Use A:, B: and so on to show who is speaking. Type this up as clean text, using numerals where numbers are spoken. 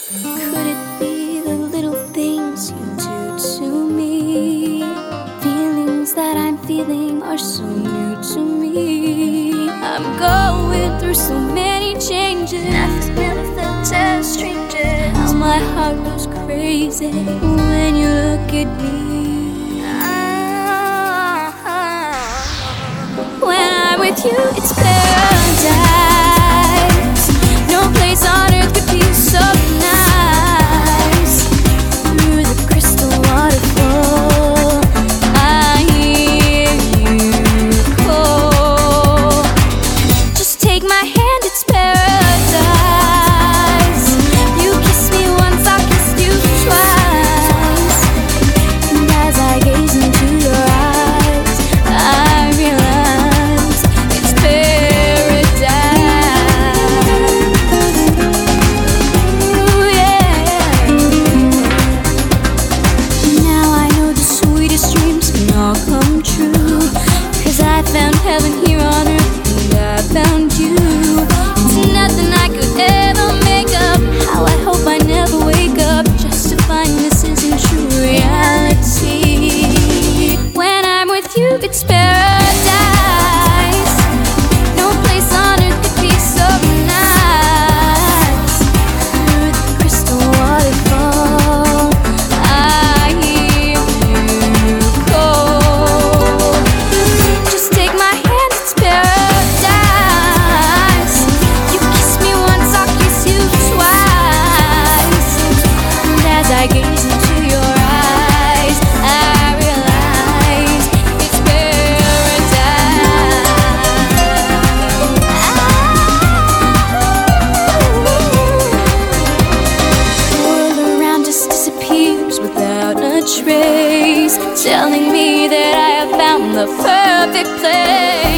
A: Could it be the little things you do to me? Feelings that I'm feeling are so new to me. I'm going through so many changes. I've never felt as stranger. How my heart goes crazy when you look at me. When I'm with you, it's paradise. No place on earth could be so nice. Through the crystal waterfall, I hear you call. Just take my hand, it's paradise. You kiss me once, I'll kiss you twice. And as I gaze into your eyes, I realize it's paradise. Ooh, yeah. Now I know the sweetest dreams can all come true. 'Cause I found heaven here on earth, and I found you. It's nothing I could ever make up. How I hope I never wake up just to find this isn't true reality. When I'm with you, it's paradise. No place on earth could be so nice. Through the crystal waterfall, I hear you call. Just take my hand, it's paradise. You kiss me once, I'll kiss you twice. And as I gaze into your eyes, I realize it's paradise. The world around us disappears without a trace, telling me that I have found the perfect place.